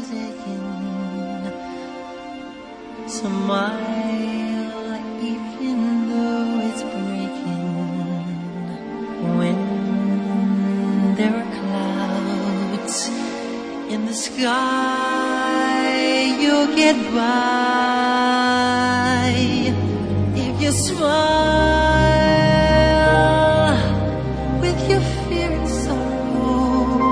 is aching. Smile even though it's breaking. When there are clouds in the sky, you'll get by if you smile with your fear and sorrow.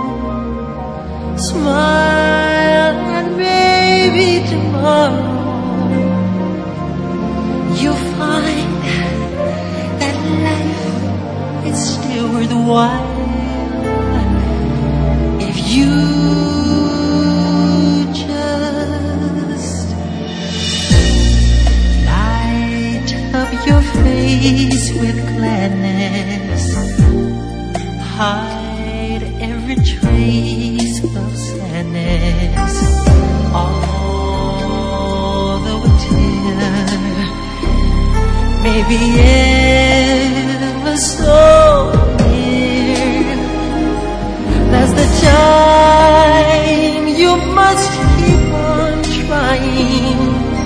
Smile and maybe tomorrow you'll find that life is still worthwhile if you just light up your face with gladness, hide every trace of sadness, although a tear may be ever so near. That's the time you must keep on trying.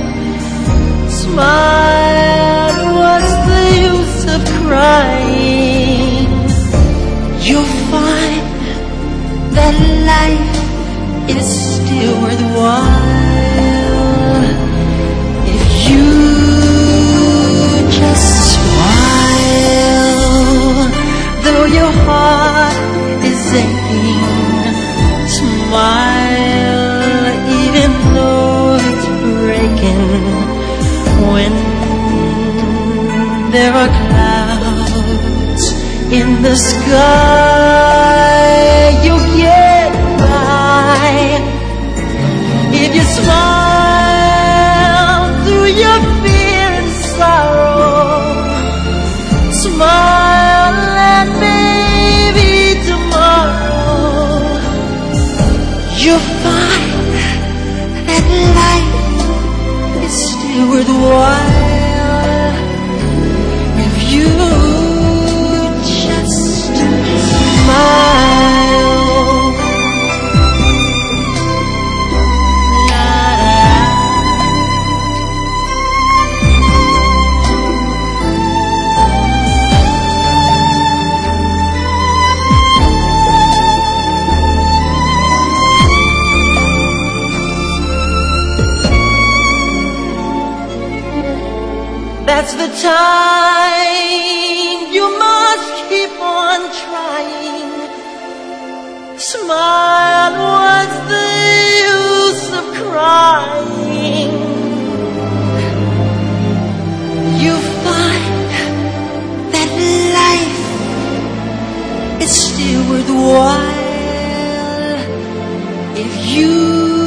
Smile, what's the use of crying? You'll find that life is still worthwhile if you just smile. Though your heart is aching, smile even though it's breaking. When there are clouds in the sky, you'll get by if you smile through your fear and sorrow. Smile and maybe tomorrow you'll find that life is still worthwhile if you just smile. That's the time you must keep on trying. Smile, what's the use of crying? You find that life is still worthwhile if you